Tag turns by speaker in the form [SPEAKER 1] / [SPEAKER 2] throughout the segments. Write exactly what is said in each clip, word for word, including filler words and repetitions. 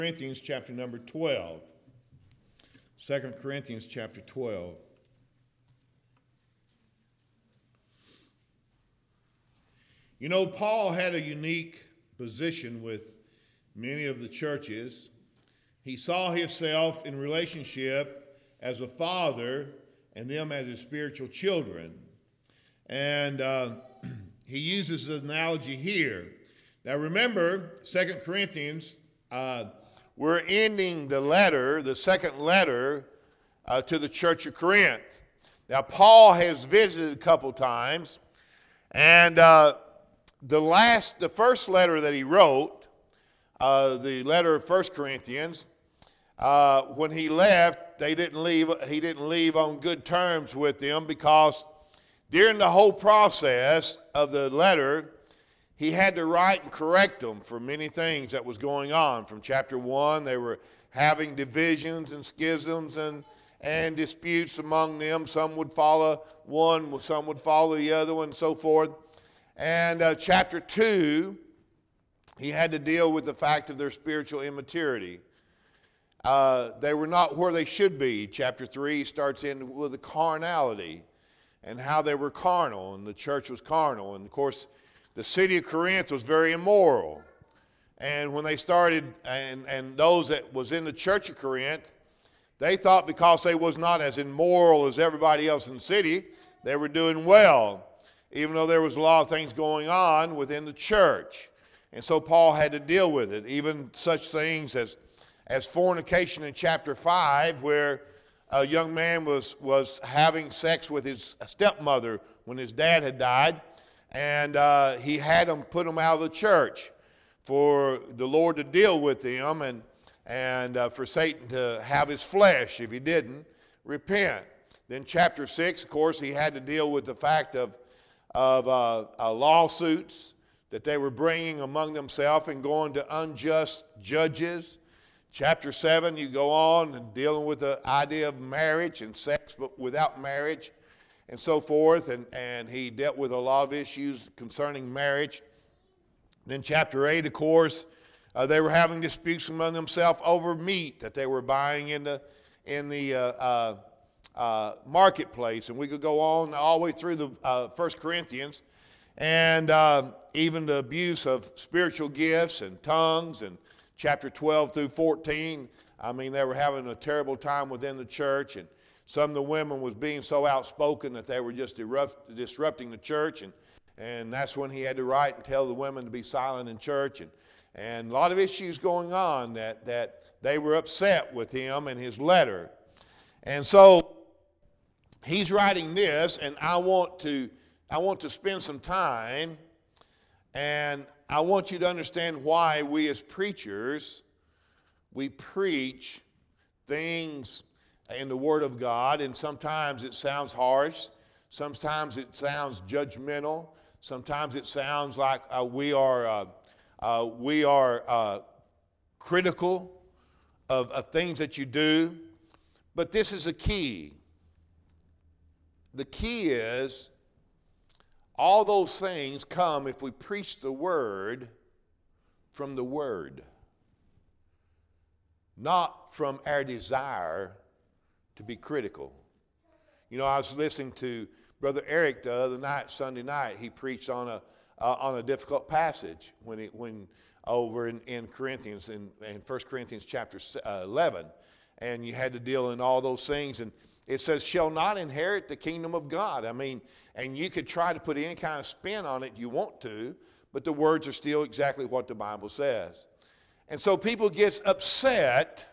[SPEAKER 1] Corinthians chapter number twelve. Second Corinthians chapter twelve. You know, Paul had a unique position with many of the churches. He saw himself in relationship as a father and them as his spiritual children. And uh, he uses the analogy here. Now remember, Second Corinthians, uh, we're ending the letter, the second letter uh, to the church of Corinth. Now Paul has visited a couple times, and uh, the last, the first letter that he wrote, uh, the letter of First Corinthians, uh, when he left, they didn't leave. He didn't leave on good terms with them, because during the whole process of the letter, he had to write and correct them for many things that was going on. From chapter one, they were having divisions and schisms and, and disputes among them. Some would follow one, some would follow the other one, and so forth. And uh, chapter two, he had to deal with the fact of their spiritual immaturity. Uh, they were not where they should be. Chapter three starts in with the carnality and how they were carnal, and the church was carnal. And of course, the city of Corinth was very immoral. And when they started, and, and those that was in the church of Corinth, they thought because they was not as immoral as everybody else in the city, they were doing well, even though there was a lot of things going on within the church. And so Paul had to deal with it, even such things as, as fornication in chapter five, where a young man was, was having sex with his stepmother when his dad had died. And uh, he had them put them out of the church for the Lord to deal with them, and, and uh, for Satan to have his flesh, if he didn't repent. Then chapter six, of course, he had to deal with the fact of, of uh, uh, lawsuits that they were bringing among themselves and going to unjust judges. Chapter seven, you go on and dealing with the idea of marriage and sex but without marriage, and so forth, and, and he dealt with a lot of issues concerning marriage. Then chapter eight, of course, uh, they were having disputes among themselves over meat that they were buying in the, in the uh, uh, uh, marketplace. And we could go on all the way through the uh, First Corinthians, and uh, even the abuse of spiritual gifts and tongues, and chapter twelve through fourteen, I mean, they were having a terrible time within the church, and some of the women was being so outspoken that they were just erupt, disrupting the church, and, and that's when he had to write and tell the women to be silent in church, and, and a lot of issues going on that, that they were upset with him and his letter. And so he's writing this, and I want to, I want to spend some time, and I want you to understand why we as preachers, we preach things in the Word of God, and sometimes it sounds harsh, sometimes it sounds judgmental, sometimes it sounds like uh, we are uh, uh, we are uh, critical of, of things that you do. But this is a key. The key is all those things come if we preach the Word from the Word, not from our desire to be critical. You know, I was listening to Brother Eric the other night, Sunday night. He preached on a uh, on a difficult passage when he, when over in, in Corinthians, in, in First Corinthians chapter eleven, and you had to deal in all those things. And it says, "Shall not inherit the kingdom of God." I mean, and you could try to put any kind of spin on it you want to, but the words are still exactly what the Bible says. And so people get upset,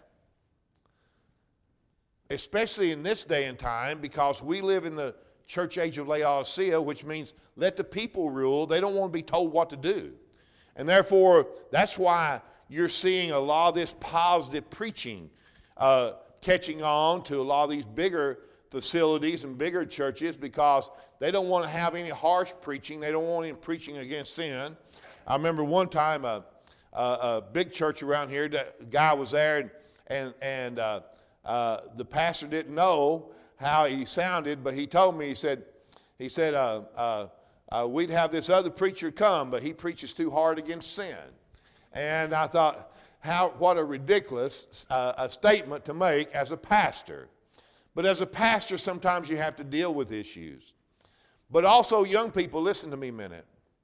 [SPEAKER 1] especially in this day and time, because we live in the church age of Laodicea, which means let the people rule. They don't want to be told what to do. And therefore, that's why you're seeing a lot of this positive preaching uh, catching on to a lot of these bigger facilities and bigger churches, because they don't want to have any harsh preaching. They don't want any preaching against sin. I remember one time a, a, a big church around here, the guy was there, and, and, and uh, Uh, the pastor didn't know how he sounded, but he told me, he said, he said, uh, uh, uh, we'd have this other preacher come, but he preaches too hard against sin. And I thought, how what a ridiculous uh, a statement to make as a pastor. But as a pastor, sometimes you have to deal with issues. But also, young people, listen to me a minute.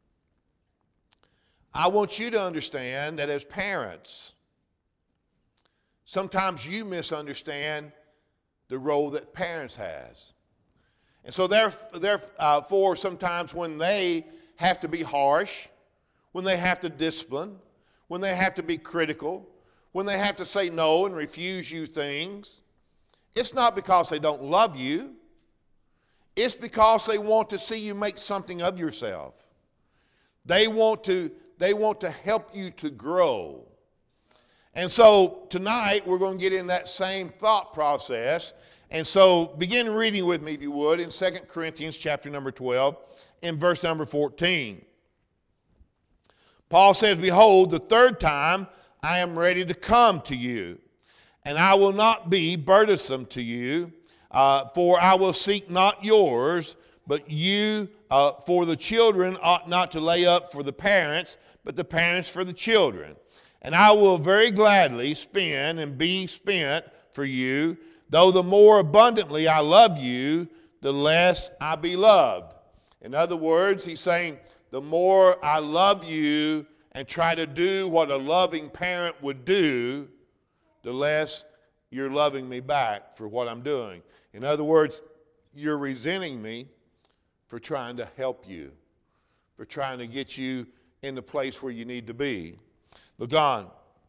[SPEAKER 1] I want you to understand that as parents, sometimes you misunderstand the role that parents has. And so therefore, sometimes when they have to be harsh, when they have to discipline, when they have to be critical, when they have to say no and refuse you things, it's not because they don't love you. It's because they want to see you make something of yourself. They want to, they want to help you to grow. And so tonight we're going to get in that same thought process. And so begin reading with me, if you would, in Second Corinthians chapter number twelve, in verse number fourteen. Paul says, "Behold, the third time I am ready to come to you, and I will not be burdensome to you, uh, for I will seek not yours, but you, uh, for the children ought not to lay up for the parents, but the parents for the children. And I will very gladly spend and be spent for you, though the more abundantly I love you, the less I be loved." In other words, he's saying, the more I love you and try to do what a loving parent would do, the less you're loving me back for what I'm doing. In other words, you're resenting me for trying to help you, for trying to get you in the place where you need to be. Look on.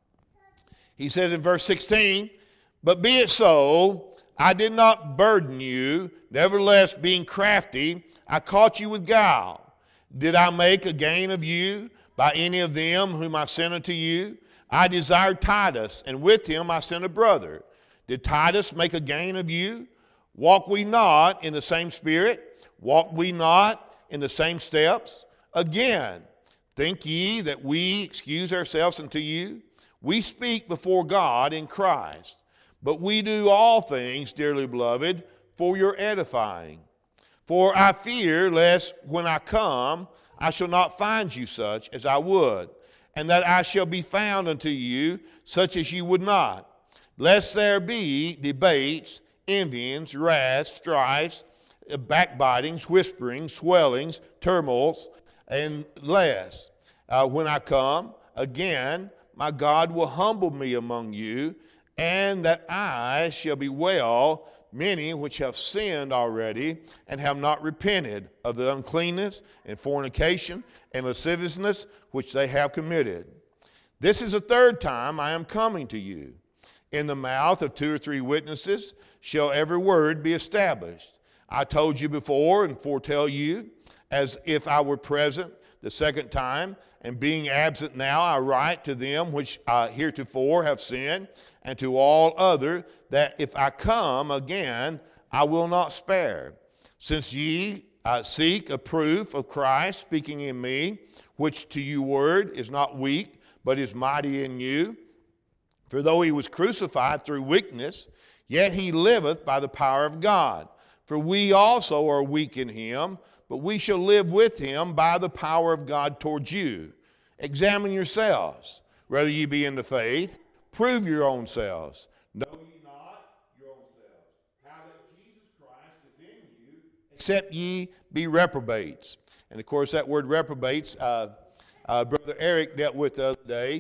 [SPEAKER 1] He says in verse sixteen, "But be it so, I did not burden you. Nevertheless, being crafty, I caught you with guile. Did I make a gain of you by any of them whom I sent unto you? I desired Titus, and with him I sent a brother. Did Titus make a gain of you? Walk we not in the same spirit? Walk we not in the same steps? Again, think ye that we excuse ourselves unto you? We speak before God in Christ. But we do all things, dearly beloved, for your edifying. For I fear lest when I come, I shall not find you such as I would, and that I shall be found unto you such as you would not. Lest there be debates, envyings, wraths, strifes, backbitings, whisperings, swellings, turmoils, and less. Uh, when I come, again, my God will humble me among you, and that I shall bewail many which have sinned already and have not repented of the uncleanness and fornication and lasciviousness which they have committed. This is the third time I am coming to you. In the mouth of two or three witnesses shall every word be established. I told you before and foretell you, as if I were present the second time, and being absent now, I write to them which uh, heretofore have sinned, and to all other, that if I come again, I will not spare. Since ye uh, seek a proof of Christ speaking in me, which to you word is not weak, but is mighty in you. For though he was crucified through weakness, yet he liveth by the power of God. For we also are weak in him, but we shall live with him by the power of God towards you. Examine yourselves, whether ye be in the faith. Prove your own selves. Know ye not your own selves, how that Jesus Christ is in you, except ye be reprobates. And of course, that word reprobates, uh, uh, Brother Eric dealt with the other day.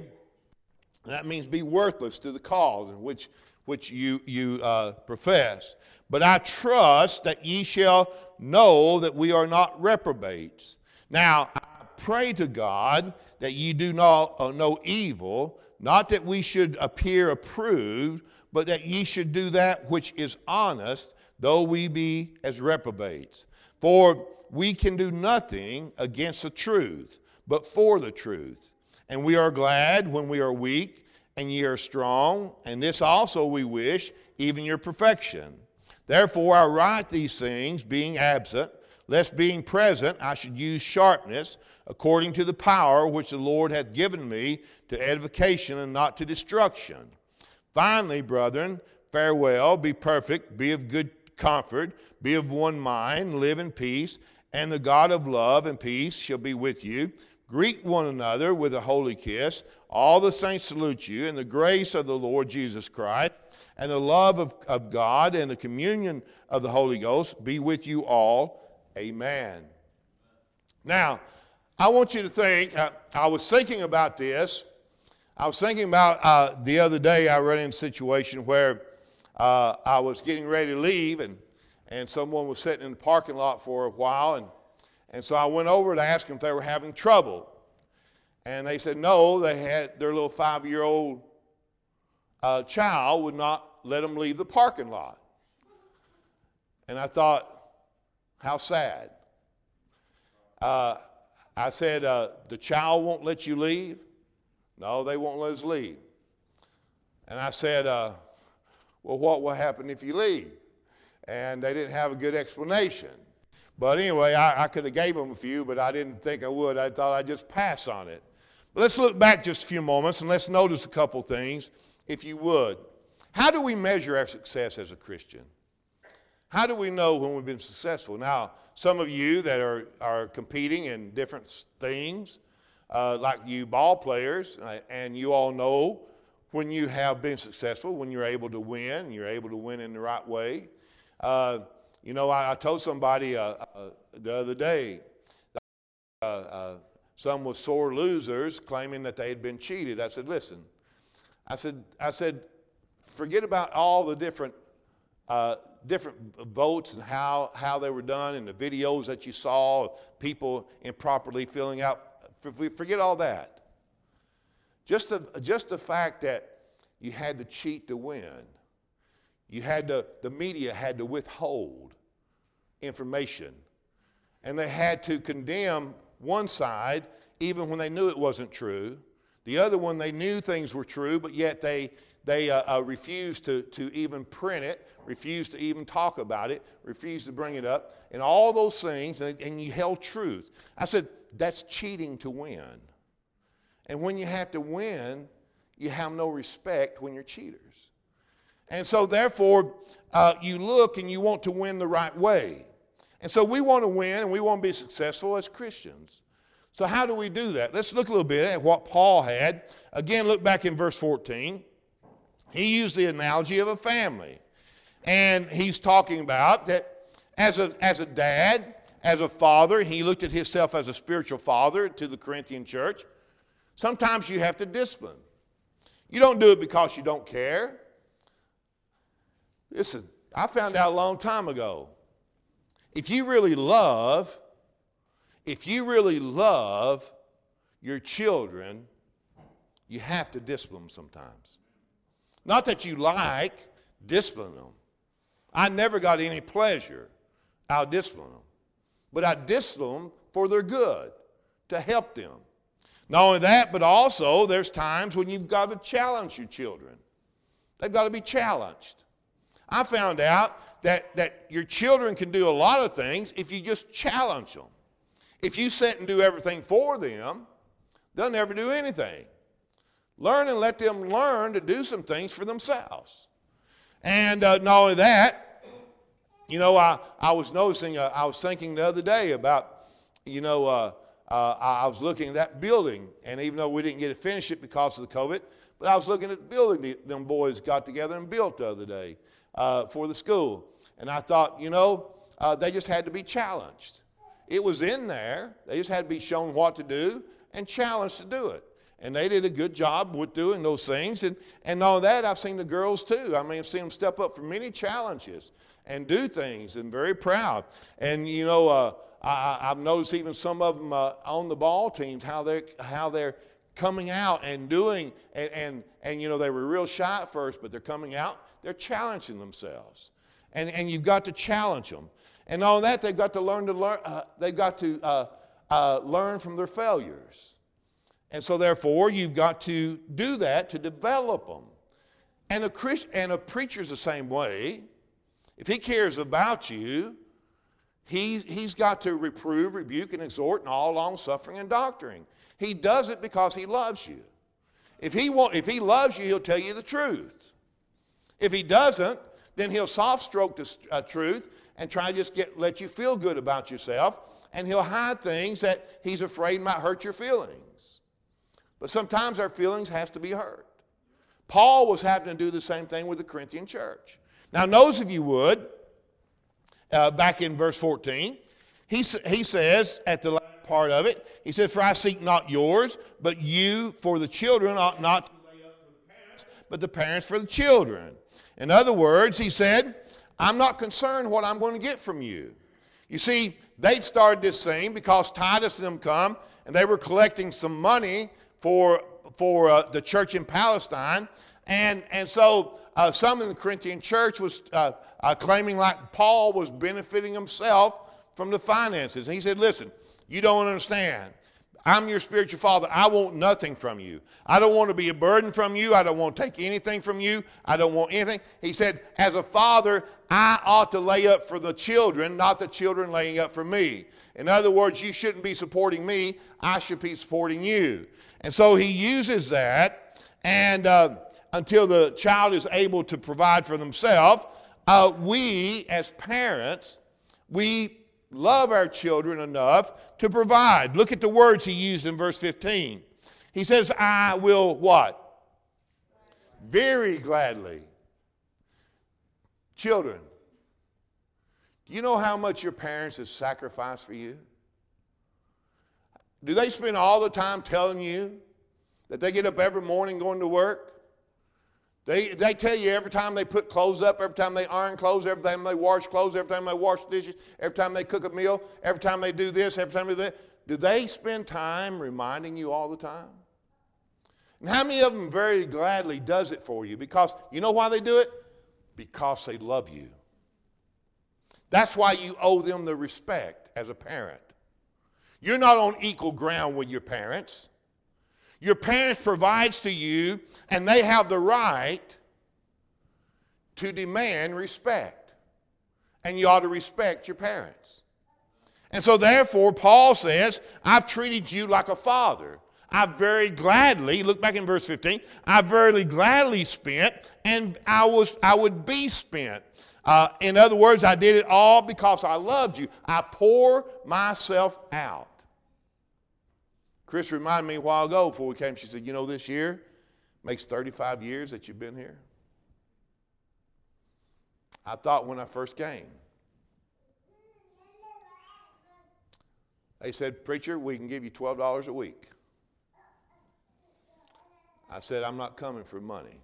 [SPEAKER 1] That means be worthless to the cause in which, which you, you uh, profess. But I trust that ye shall know that we are not reprobates. Now, I pray to God that ye do not uh, know evil, not that we should appear approved, but that ye should do that which is honest, though we be as reprobates. For we can do nothing against the truth, but for the truth. And we are glad when we are weak, and ye are strong, and this also we wish, even your perfection. Therefore I write these things, being absent, lest being present I should use sharpness, according to the power which the Lord hath given me, to edification and not to destruction. Finally, brethren, farewell, be perfect, be of good comfort, be of one mind, live in peace, and the God of love and peace shall be with you. Greet one another with a holy kiss. All the saints salute you, and the grace of the Lord Jesus Christ, and the love of, of God, and the communion of the Holy Ghost be with you all. Amen. Now, I want you to think, I, I was thinking about this. I was thinking about uh, the other day I ran into a situation where uh, I was getting ready to leave, and, and someone was sitting in the parking lot for a while, and, and so I went over to ask them if they were having trouble. And they said no, they had their little five-year-old uh, child would not let them leave the parking lot. And I thought, how sad. Uh, I said, uh, the child won't let you leave? No, they won't let us leave. And I said, uh, well, what will happen if you leave? And they didn't have a good explanation. But anyway, I, I could have gave them a few, but I didn't think I would. I thought I'd just pass on it. But let's look back just a few moments, and let's notice a couple things, if you would. How do we measure our success as a Christian? How do we know when we've been successful? Now, some of you that are, are competing in different things, uh, like you ball players, uh, and you all know when you have been successful, when you're able to win, you're able to win in the right way. Uh, you know, I, I told somebody uh, uh, the other day, uh, uh, some were sore losers claiming that they had been cheated. I said, listen, I said, I said, forget about all the different uh, different votes and how, how they were done and the videos that you saw, people improperly filling out. Forget all that. Just the, just the fact that you had to cheat to win. You had to, the media had to withhold information. And they had to condemn one side even when they knew it wasn't true. The other one, they knew things were true, but yet they, they uh, uh, refused to, to even print it, refused to even talk about it, refused to bring it up, and all those things, and, and you held truth. I said, that's cheating to win. And when you have to win, you have no respect when you're cheaters. And so therefore, uh, you look and you want to win the right way. And so we want to win and we want to be successful as Christians. So how do we do that? Let's look a little bit at what Paul had. Again, look back in verse fourteen. He used the analogy of a family. And he's talking about that as a, as a dad, as a father, he looked at himself as a spiritual father to the Corinthian church. Sometimes you have to discipline. You don't do it because you don't care. Listen, I found out a long time ago, if you really love, if you really love your children, you have to discipline them sometimes. Not that you like, discipline them. I never got any pleasure out of disciplining them. But I discipline them for their good, to help them. Not only that, but also there's times when you've got to challenge your children. They've got to be challenged. I found out that, that your children can do a lot of things if you just challenge them. If you sit and do everything for them, they'll never do anything. Learn and let them learn to do some things for themselves. And uh, not only that, you know, I, I was noticing, uh, I was thinking the other day about, you know, uh, uh, I was looking at that building, and even though we didn't get to finish it because of the COVID, but I was looking at the building the, them boys got together and built the other day uh, for the school. And I thought, you know, uh, they just had to be challenged. It was in there. They just had to be shown what to do and challenged to do it. And they did a good job with doing those things. And, and all that, I've seen the girls too. I mean, I've seen them step up for many challenges and do things, and very proud. And, you know, uh, I, I've noticed even some of them uh, on the ball teams, how they're, how they're coming out and doing, and, and, and, you know, they were real shy at first, but they're coming out, they're challenging themselves. And, and you've got to challenge them. And all that, they've got to learn to learn, uh, they've got to uh, uh, learn from their failures. And so therefore, you've got to do that to develop them. And a, Christ, and a preacher's the same way. If he cares about you, he, he's got to reprove, rebuke, and exhort in all long-suffering and doctrine. He does it because he loves you. If he, want, if he loves you, he'll tell you the truth. If he doesn't, then he'll soft-stroke the uh, truth and try to just get, let you feel good about yourself and he'll hide things that he's afraid might hurt your feelings. But sometimes our feelings have to be hurt. Paul was having to do the same thing with the Corinthian church. Now, notice if you would, uh, back in verse fourteen, he, he says at the last part of it, he says, for I seek not yours, but you for the children ought not to lay up for the parents, but the parents for the children. In other words, he said, I'm not concerned what I'm going to get from you. You see, they'd started this thing because Titus and them come, and they were collecting some money for, for uh, the church in Palestine. And, and so uh, some in the Corinthian church was uh, uh, claiming like Paul was benefiting himself from the finances. And he said, listen, you don't understand. I'm your spiritual father. I want nothing from you. I don't want to be a burden from you. I don't want to take anything from you. I don't want anything. He said, as a father, I ought to lay up for the children, not the children laying up for me. In other words, you shouldn't be supporting me. I should be supporting you. And so he uses that, and uh, until the child is able to provide for themselves, uh, we as parents, we love our children enough to provide. Look at the words he used in verse fifteen. He says, I will what? Very gladly. Children, do you know how much your parents have sacrificed for you? Do they spend all the time telling you that they get up every morning going to work? They, they tell you every time they put clothes up, every time they iron clothes, every time they wash clothes, every time they wash dishes, every time they cook a meal, every time they do this, every time they do that. Do they spend time reminding you all the time? And how many of them very gladly does it for you? Because you know why they do it? Because they love you. That's why you owe them the respect as a parent. You're not on equal ground with your parents. Your parents provides to you, and they have the right to demand respect. And you ought to respect your parents. And so therefore, Paul says, I've treated you like a father. I very gladly, look back in verse fifteen, I very gladly spent, and I was I would be spent. Uh, in other words, I did it all because I loved you. I pour myself out. Chris reminded me a while ago before we came, she said, you know, this year makes thirty-five years that you've been here. I thought when I first came, they said, preacher, we can give you twelve dollars a week. I said, I'm not coming for money.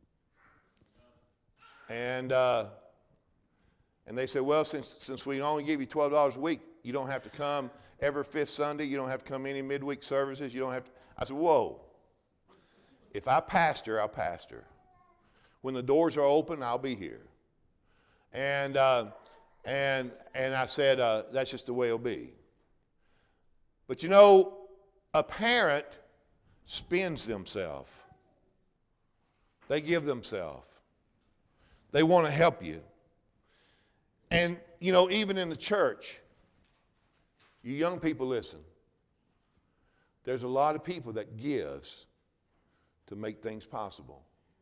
[SPEAKER 1] And uh, and they said, well, since, since we only give you twelve dollars a week, you don't have to come every fifth Sunday. You don't have to come any midweek services. You don't have to. I said, whoa. If I pastor, I'll pastor. When the doors are open, I'll be here. And uh, and and I said, uh, that's just the way it'll be. But you know, a parent spends themselves. They give themselves. They want to help you. And, you know, even in the church, you young people listen. There's a lot of people that gives to make things possible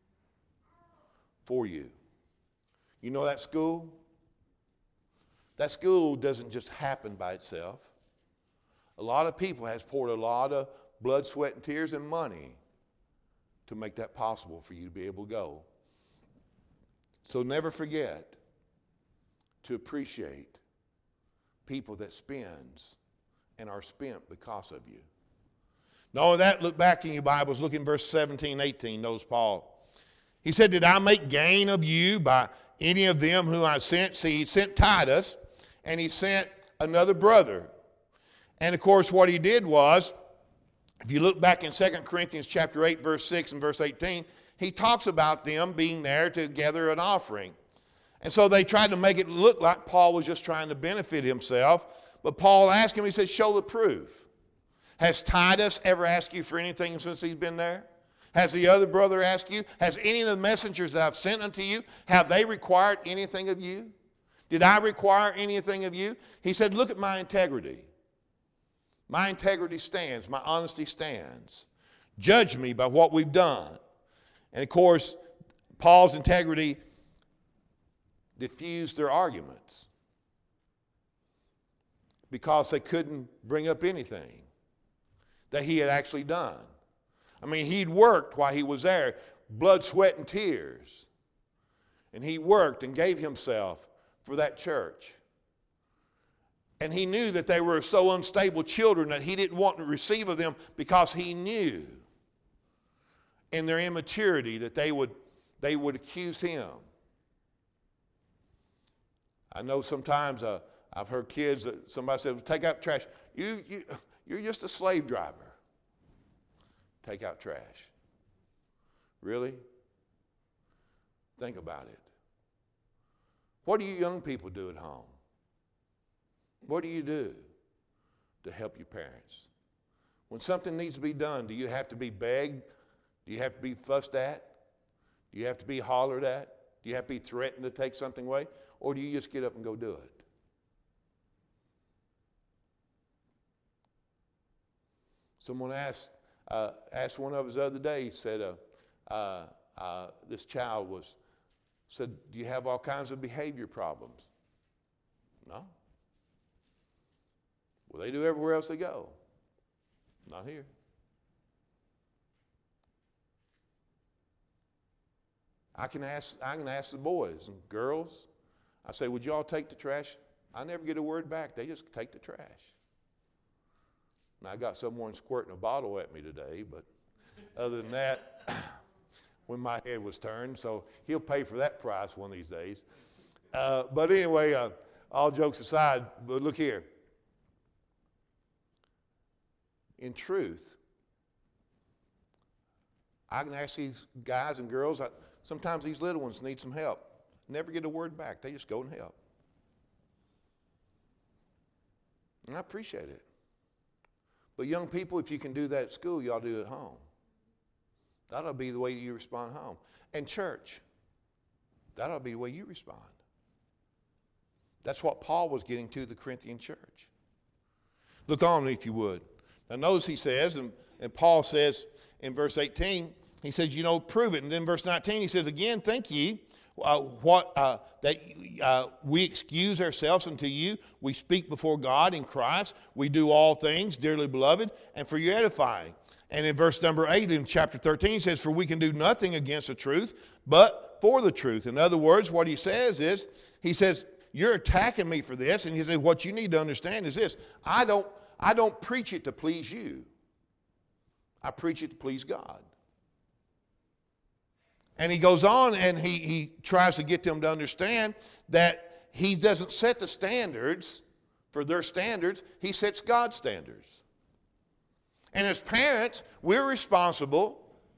[SPEAKER 1] for you. You know that school? That school doesn't just happen by itself. A lot of people has poured a lot of blood, sweat, and tears and money to make that possible for you to be able to go. So never forget to appreciate people that spends and are spent because of you. Not only that, look back in your Bibles, look in verse seventeen, eighteen, knows Paul. He said, did I make gain of you by any of them whom I sent? See, he sent Titus, and he sent another brother. And of course, what he did was, if you look back in Second Corinthians chapter eight, verse six and verse eighteen, he talks about them being there to gather an offering. And so they tried to make it look like Paul was just trying to benefit himself. But Paul asked him, he said, show the proof. Has Titus ever asked you for anything since he's been there? Has the other brother asked you? Has any of the messengers that I've sent unto you, have they required anything of you? Did I require anything of you? He said, look at my integrity. My integrity stands. My honesty stands. Judge me by what we've done. And of course, Paul's integrity diffused their arguments. because they couldn't bring up anything that he had actually done. I mean, he'd worked while he was there, blood, sweat, and tears. And he worked and gave himself for that church. And he knew that they were so unstable children that he didn't want to receive of them because he knew in their immaturity that they would, they would accuse him. I know sometimes uh, I've heard kids that somebody said, well, take out trash. You, you, you're just a slave driver. Take out trash. Really? Think about it. What do you young people do at home? What do you do to help your parents? When something needs to be done, do you have to be begged? Do you have to be fussed at? Do you have to be hollered at? Do you have to be threatened to take something away? Or do you just get up and go do it? Someone asked, uh, asked one of us the other day, he said, uh, uh, uh, this child was, said, do you have all kinds of behavior problems? No. Well, they do everywhere else they go. Not here. I can ask, I can ask the boys and girls. I say, would you all take the trash? I never get a word back. They just take the trash. And I got someone squirting a bottle at me today, but other than that, when my head was turned, so he'll pay for that price one of these days. Uh, but anyway, uh, all jokes aside, but look here. In truth, I can ask these guys and girls, I, sometimes these little ones need some help. Never get a word back. They just go and help. And I appreciate it. But young people, if you can do that at school, you ought to do it at home. That ought to be the way you respond home. And church, that ought to be the way you respond. That's what Paul was getting to the Corinthian church. Look on, if you would. Now notice he says, and, and Paul says in verse eighteen, he says, you know, prove it. And then verse nineteen, he says, again, think ye uh, what uh, that uh, we excuse ourselves unto you. We speak before God in Christ. We do all things, dearly beloved, and for your edifying. And in verse number eight in chapter thirteen, he says, for we can do nothing against the truth, but for the truth. In other words, what he says is, he says, you're attacking me for this. And he says, what you need to understand is this. I don't, I don't preach it to please you. I preach it to please God. And he goes on and he, he tries to get them to understand that he doesn't set the standards for their standards. He sets God's standards. And as parents, we're responsible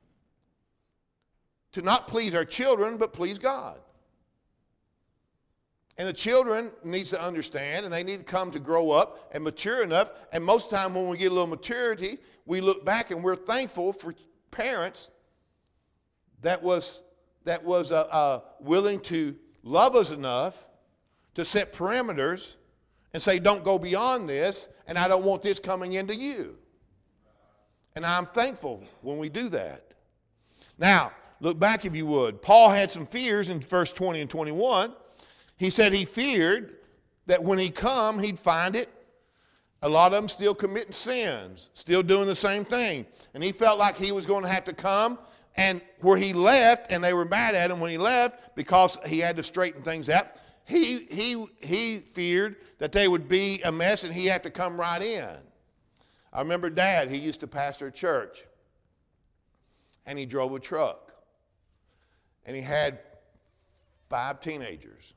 [SPEAKER 1] to not please our children, but please God. And the children needs to understand, and they need to come to grow up and mature enough. And most of the time when we get a little maturity, we look back and we're thankful for parents that was, that was uh, uh, willing to love us enough to set parameters and say, don't go beyond this, and I don't want this coming into you. And I'm thankful when we do that. Now, look back if you would. Paul had some fears in verse twenty and twenty-one. He said he feared that when he come, he'd find it, a lot of them still committing sins, still doing the same thing. And he felt like he was going to have to come, and where he left, and they were mad at him when he left because he had to straighten things out, he, he, he feared that they would be a mess and he'd have to come right in. I remember Dad, he used to pastor a church, and he drove a truck, and he had five teenagers.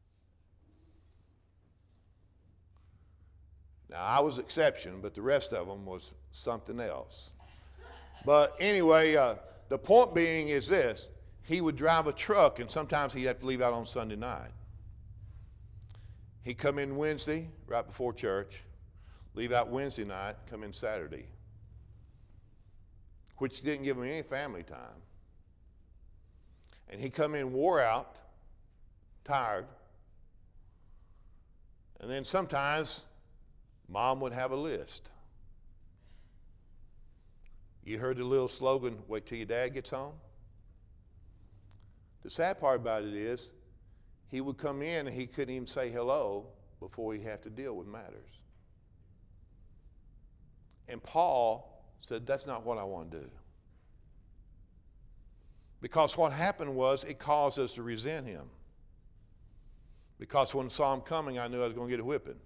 [SPEAKER 1] Now, I was exception, but the rest of them was something else. But anyway, uh, the point being is this. He would drive a truck, and sometimes he'd have to leave out on Sunday night. He'd come in Wednesday, right before church, leave out Wednesday night, come in Saturday, which didn't give him any family time. And he'd come in wore out, tired, and then sometimes Mom would have a list. You heard the little slogan, wait till your dad gets home? The sad part about it is, he would come in and he couldn't even say hello before he had to deal with matters. And Paul said, that's not what I want to do. Because what happened was it caused us to resent him. Because when I saw him coming, I knew I was going to get a whipping.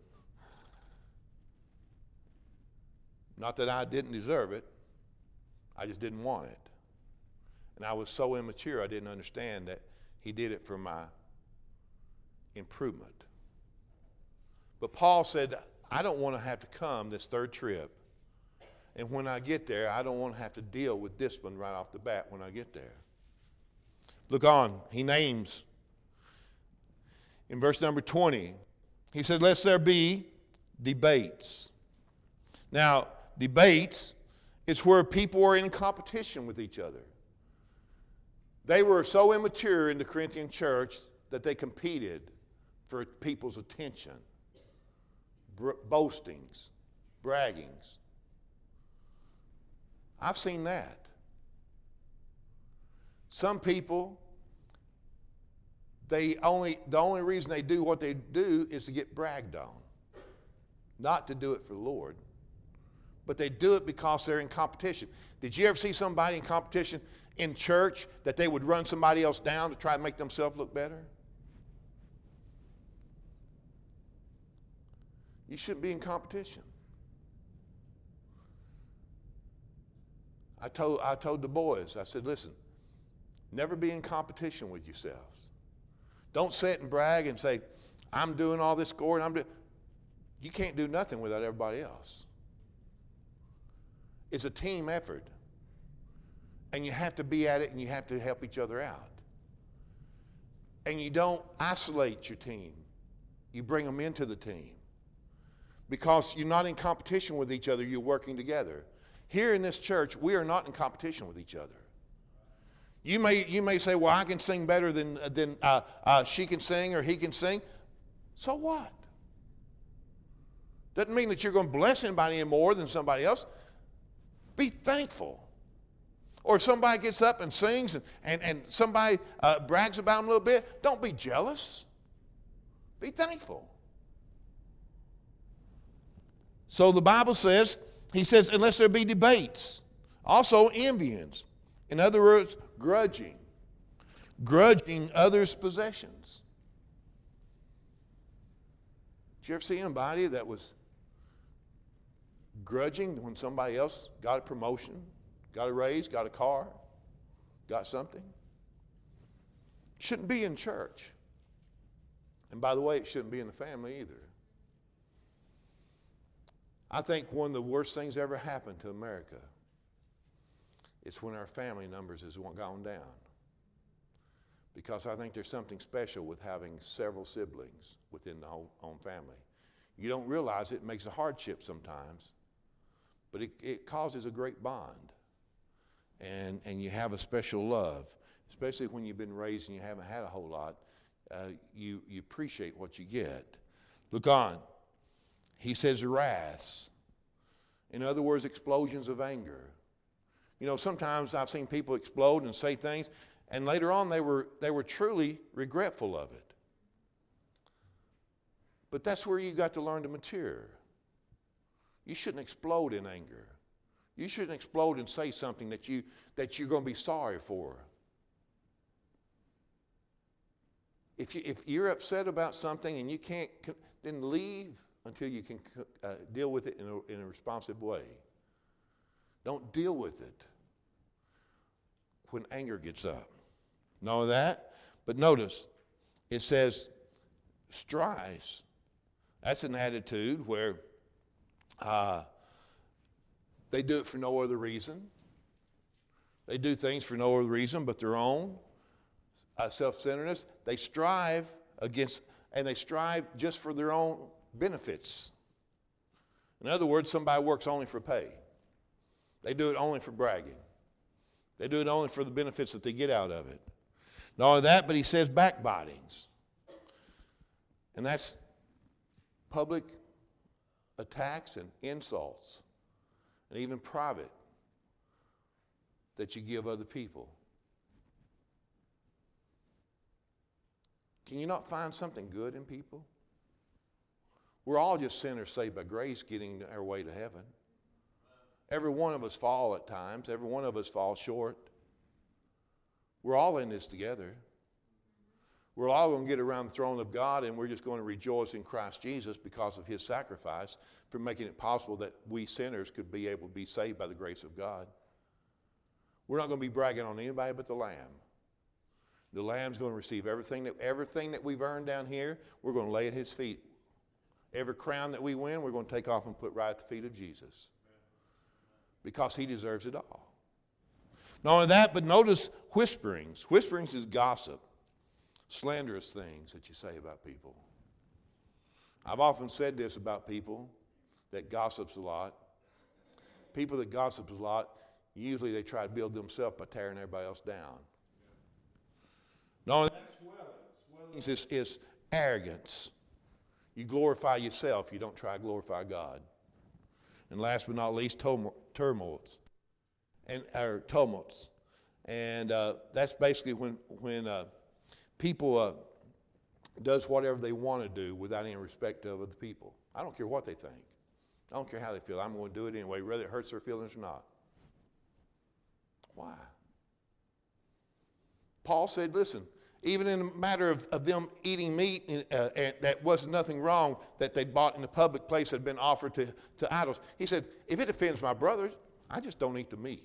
[SPEAKER 1] Not that I didn't deserve it. I just didn't want it. And I was so immature, I didn't understand that he did it for my improvement. But Paul said, I don't want to have to come this third trip. And when I get there, I don't want to have to deal with discipline right off the bat when I get there. Look on. He names in verse number twenty. He said, lest there be debates. Now, debates is where people are in competition with each other. They were so immature in the Corinthian church that they competed for people's attention. Bro- boastings, braggings. I've seen that. Some people, they only the only reason they do what they do is to get bragged on. Not to do it for the Lord. But they do it because they're in competition. Did you ever see somebody in competition in church that they would run somebody else down to try to make themselves look better? You shouldn't be in competition. I told, I told the boys, I said, listen, never be in competition with yourselves. Don't sit and brag and say, I'm doing all this scoring. I'm doing. You can't do nothing without everybody else. It's a team effort. And you have to be at it and you have to help each other out. And you don't isolate your team. You bring them into the team. Because you're not in competition with each other, you're working together. Here in this church, we are not in competition with each other. You may, you may say, well, I can sing better than, than uh, uh, she can sing or he can sing. So what? Doesn't mean that you're going to bless anybody any more than somebody else. Be thankful. Or if somebody gets up and sings and, and, and somebody uh, brags about them a little bit, don't be jealous. Be thankful. So the Bible says, he says, unless there be debates. Also envyings. In other words, grudging. Grudging others' possessions. Did you ever see anybody that was grudging when somebody else got a promotion, got a raise, got a car, got something? Shouldn't be in church. And by the way, it shouldn't be in the family either. I think one of the worst things ever happened to America is when our family numbers has gone down. Because I think there's something special with having several siblings within the whole own family. You don't realize it, it makes a hardship sometimes, but it, it causes a great bond. And, and you have a special love, especially when you've been raised and you haven't had a whole lot. Uh, you, you appreciate what you get. Look on. He says wraths. In other words, explosions of anger. You know, sometimes I've seen people explode and say things, and later on they were, they were truly regretful of it. But that's where you got to learn to mature. You shouldn't explode in anger. You shouldn't explode and say something that, you, that you're going to be sorry for. If, you, if you're upset about something and you can't, then leave until you can uh, deal with it in a, in a responsive way. Don't deal with it when anger gets up. Know that? But notice, it says strives. That's an attitude where uh, they do it for no other reason. They do things for no other reason but their own uh, self-centeredness. They strive against, and they strive just for their own benefits. In other words, somebody works only for pay. They do it only for bragging. They do it only for the benefits that they get out of it. Not only that, but he says backbitings. And that's public attacks and insults, and even private, that you give other people. Can you not find something good in people? We're all just sinners saved by grace, getting our way to heaven. Every one of us fall at times. Every one of us fall short. We're all in this together. We're all going to get around the throne of God, and we're just going to rejoice in Christ Jesus because of his sacrifice for making it possible that we sinners could be able to be saved by the grace of God. We're not going to be bragging on anybody but the Lamb. The Lamb's going to receive everything that, everything that we've earned down here. We're going to lay at his feet. Every crown that we win, we're going to take off and put right at the feet of Jesus, because he deserves it all. Not only that, but notice whisperings. Whisperings is gossip. Slanderous things that you say about people. I've often said this about people that gossips a lot. People that gossip a lot, usually they try to build themselves by tearing everybody else down. No, that's swelling. Swelling is, is arrogance. You glorify yourself. You don't try to glorify God. And last but not least, tumults. And, or tumults. And uh, that's basically when, when uh, people uh, does whatever they want to do without any respect of other people. I don't care what they think. I don't care how they feel. I'm going to do it anyway, whether it hurts their feelings or not. Why? Paul said, listen, even in the matter of, of them eating meat, uh, and that wasn't nothing wrong that they bought in a public place that had been offered to, to idols. He said, if it offends my brothers, I just don't eat the meat.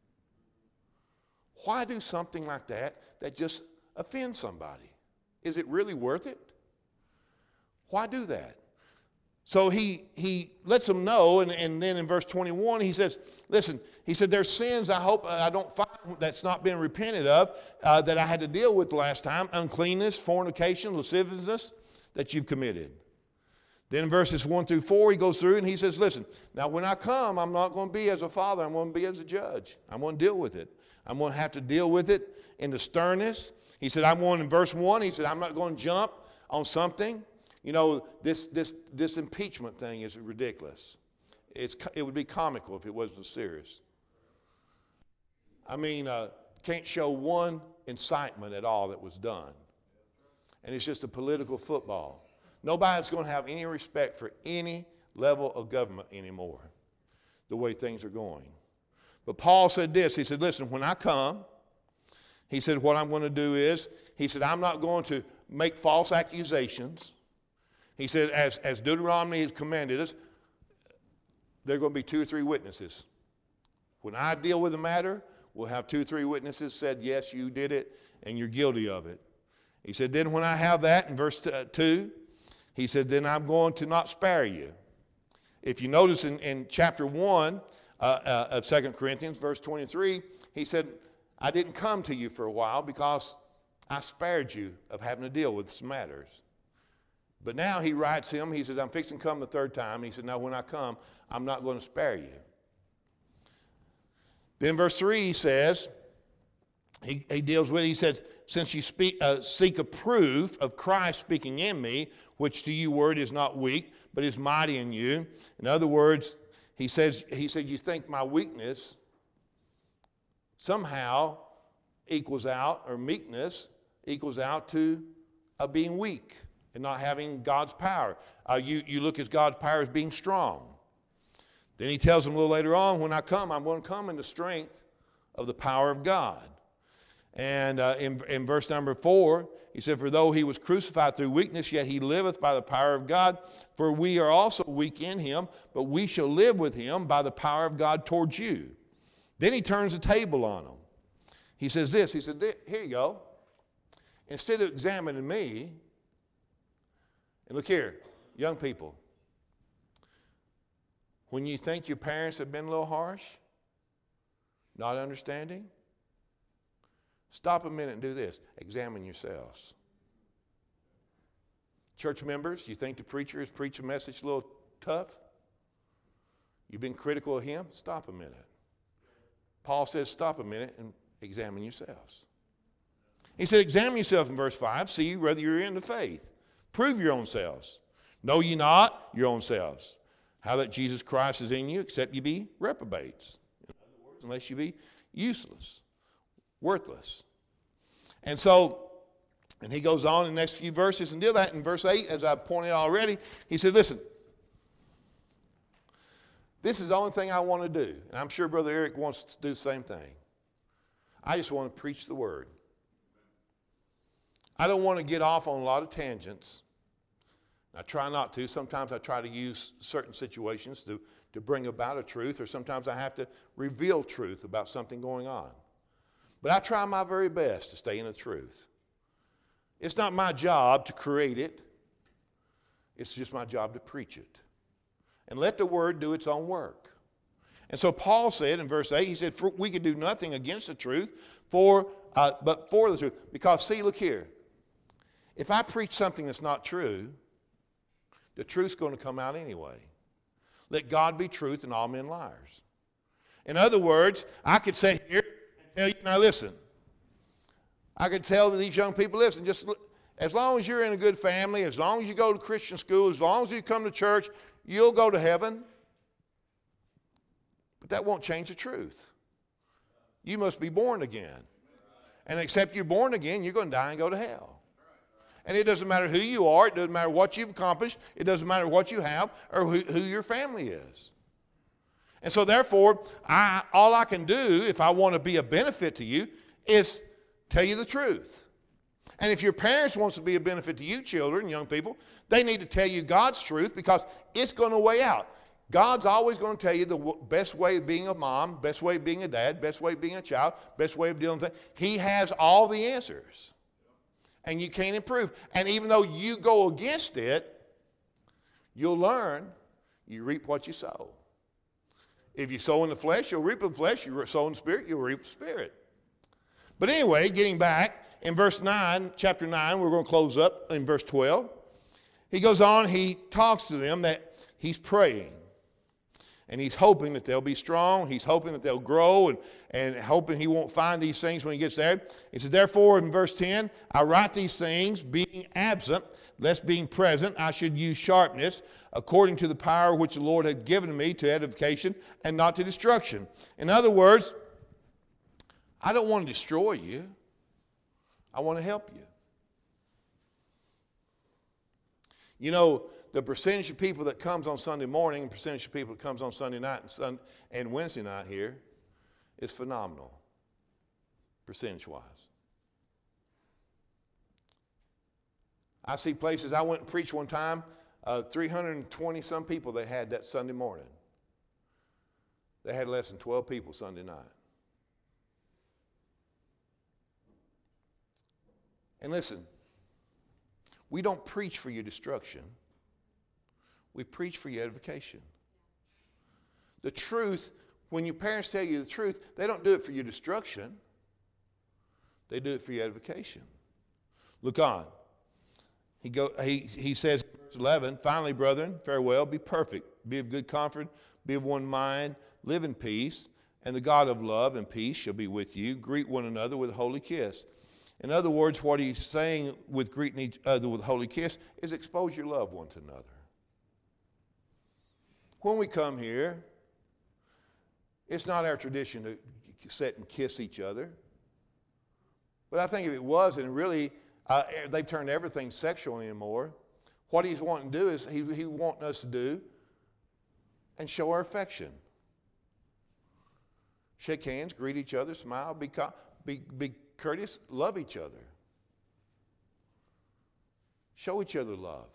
[SPEAKER 1] Why do something like that that just offends somebody? Is it really worth it? Why do that? So he he lets them know, and, and then in verse twenty-one, he says, listen, he said, there's sins I hope I don't find that's not been repented of, uh, that I had to deal with the last time, uncleanness, fornication, lasciviousness, that you've committed. Then in verses one through four, he goes through and he says, listen, now when I come, I'm not going to be as a father, I'm going to be as a judge. I'm going to deal with it. I'm going to have to deal with it in the sternness. He said, I'm going in verse one, he said, I'm not going to jump on something. You know, this this this impeachment thing is ridiculous. It's it would be comical if it wasn't serious. I mean, uh, can't show one incitement at all that was done. And it's just a political football. Nobody's going to have any respect for any level of government anymore, the way things are going. But Paul said this, he said, listen, when I come, he said, what I'm going to do is, he said, I'm not going to make false accusations. He said, as, as Deuteronomy has commanded us, there are going to be two or three witnesses. When I deal with the matter, we'll have two or three witnesses said, yes, you did it, and you're guilty of it. He said, then when I have that, in verse two, he said, then I'm going to not spare you. If you notice in, in chapter one uh, uh, of Second Corinthians, verse twenty-three, he said, I didn't come to you for a while because I spared you of having to deal with some matters. But now he writes him, he says, I'm fixing to come the third time. And he said, now when I come, I'm not going to spare you. Then verse three he says, he, he deals with, he says, since you speak, uh, seek a proof of Christ speaking in me, which to you word is not weak, but is mighty in you. In other words, he says, he said, you think my weakness somehow equals out, or meekness equals out to uh, being weak and not having God's power. Uh, you, you look at God's power as being strong. Then he tells them a little later on, when I come, I'm going to come in the strength of the power of God. And uh, in, in verse number four, he said, for though he was crucified through weakness, yet he liveth by the power of God. For we are also weak in him, but we shall live with him by the power of God towards you. Then he turns the table on them. He says this, he said, here you go. Instead of examining me, and look here, young people, when you think your parents have been a little harsh, not understanding, stop a minute and do this. Examine yourselves. Church members, you think the preacher has preached a message a little tough? You've been critical of him? Stop a minute. Paul says, stop a minute and examine yourselves. He said, examine yourself in verse five, see whether you're in the faith. Prove your own selves. Know ye not your own selves, how that Jesus Christ is in you, except you be reprobates. In other words, unless you be useless, worthless. And so, and he goes on in the next few verses and do that. In verse eight, as I pointed out already, he said, listen, This is the only thing I want to do. And I'm sure Brother Eric wants to do the same thing. I just want to preach the word. I don't want to get off on a lot of tangents. I try not to. Sometimes I try to use certain situations to, to bring about a truth, or sometimes I have to reveal truth about something going on. But I try my very best to stay in the truth. It's not my job to create it. It's just my job to preach it. And let the word do its own work. And so Paul said in verse eight, he said, for we could do nothing against the truth, for uh, but for the truth. Because see, look here. If I preach something that's not true, the truth's going to come out anyway. Let God be truth and all men liars. In other words, I could say here and tell you, now listen. I could tell these young people, listen, just look, as long as you're in a good family, as long as you go to Christian school, as long as you come to church, you'll go to heaven. But that won't change the truth. You must be born again. And except you're born again, you're going to die and go to hell. And it doesn't matter who you are. It doesn't matter what you've accomplished. It doesn't matter what you have or who, who your family is. And so therefore, I, all I can do if I want to be a benefit to you is tell you the truth. And if your parents wants to be a benefit to you, children, young people, they need to tell you God's truth, because it's going to weigh out. God's always going to tell you the best way of being a mom, best way of being a dad, best way of being a child, best way of dealing with things. He has all the answers. And you can't improve. And even though you go against it, you'll learn you reap what you sow. If you sow in the flesh, you'll reap in the flesh. You sow in the spirit, you'll reap the spirit. But anyway, getting back, in verse nine, chapter nine, we're going to close up in verse twelve. He goes on, he talks to them that he's praying. And he's hoping that they'll be strong. He's hoping that they'll grow, and, and hoping he won't find these things when he gets there. He says, therefore, in verse ten, I write these things, being absent, lest being present I should use sharpness, according to the power which the Lord hath given me to edification and not to destruction. In other words, I don't want to destroy you. I want to help you. You know, the percentage of people that comes on Sunday morning and percentage of people that comes on Sunday night and, Sun, and Wednesday night here is phenomenal, percentage-wise. I see places, I went and preached one time, uh, three hundred twenty some people they had that Sunday morning. They had less than twelve people Sunday night. And listen, we don't preach for your destruction. We preach for your edification. The truth, when your parents tell you the truth, they don't do it for your destruction. They do it for your edification. Look on. He, go, he, he says, verse eleven, finally, brethren, farewell, be perfect, be of good comfort, be of one mind, live in peace, and the God of love and peace shall be with you. Greet one another with a holy kiss. In other words, what he's saying with greeting each other with a holy kiss is expose your love one to another. When we come here, it's not our tradition to sit and kiss each other. But I think if it was, and really uh, they've turned everything sexual anymore, what he's wanting to do is he, he wanting us to do and show our affection. Shake hands, greet each other, smile, be, be, be courteous, love each other. Show each other love.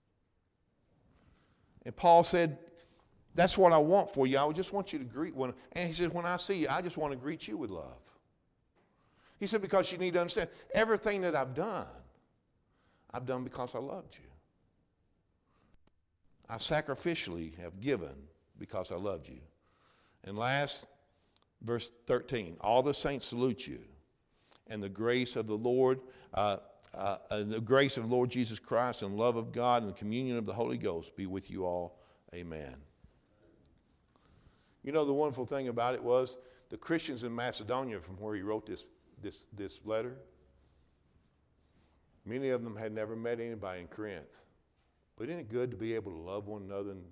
[SPEAKER 1] And Paul said, that's what I want for you. I just want you to greet one. And he said, when I see you, I just want to greet you with love. He said, because you need to understand, everything that I've done, I've done because I loved you. I sacrificially have given because I loved you. And last, verse thirteen, all the saints salute you. And the grace of the Lord, uh, uh, and the grace of the Lord Jesus Christ and love of God and the communion of the Holy Ghost be with you all. Amen. You know, the wonderful thing about it was the Christians in Macedonia, from where he wrote this, this, this letter, many of them had never met anybody in Corinth. But isn't it good to be able to love one another? And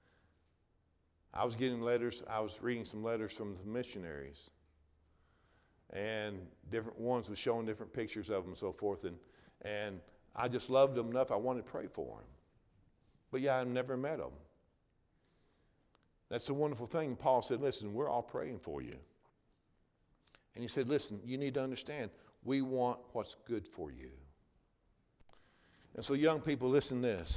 [SPEAKER 1] I was getting letters, I was reading some letters from the missionaries. And different ones were showing different pictures of them and so forth. And, and I just loved them enough, I wanted to pray for them. But yeah, I never met them. That's the wonderful thing. Paul said, listen, we're all praying for you. And he said, listen, you need to understand, we want what's good for you. And so young people, listen to this.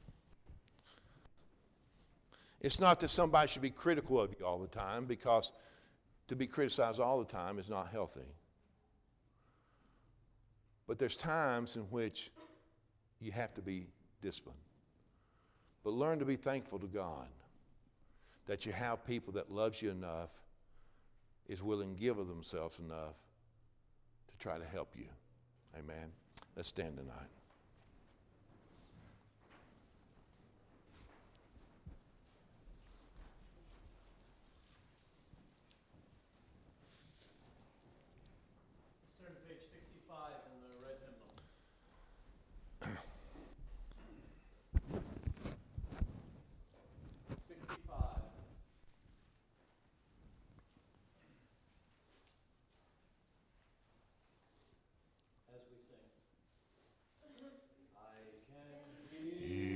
[SPEAKER 1] It's not that somebody should be critical of you all the time, because to be criticized all the time is not healthy. But there's times in which you have to be disciplined. But learn to be thankful to God that you have people that loves you enough, is willing to give of themselves enough to try to help you. Amen. Let's stand tonight.